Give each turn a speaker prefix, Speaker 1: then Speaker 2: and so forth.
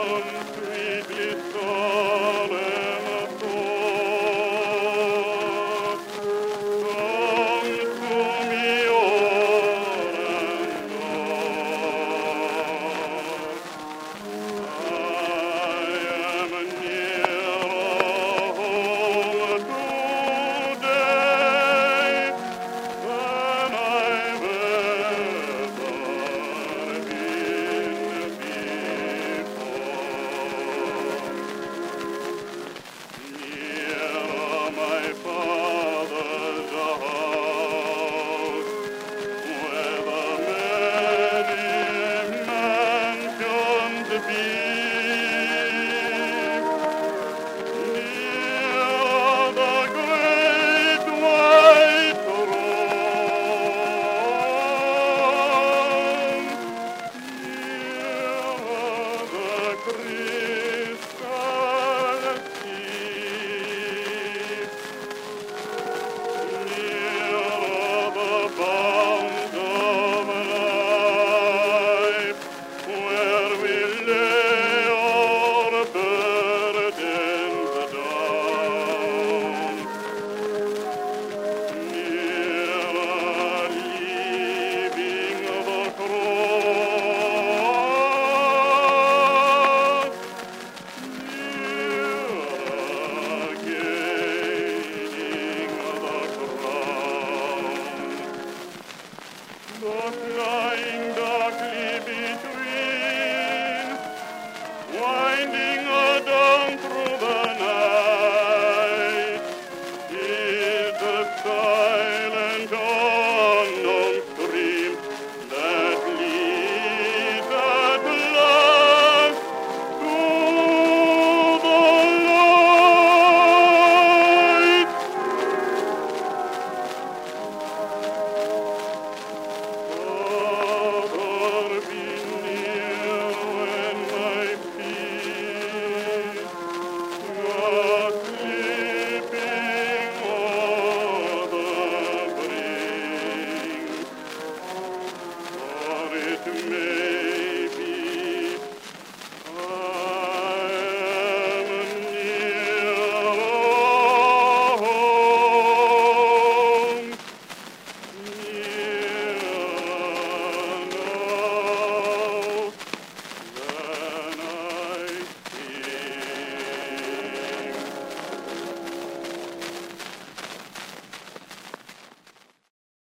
Speaker 1: sweetly solemn thought, come to me o'er and o'er. I am nearer home today than I've ever been before. Nearer my Father's house, where the many mansions be. Near the great white throne, near the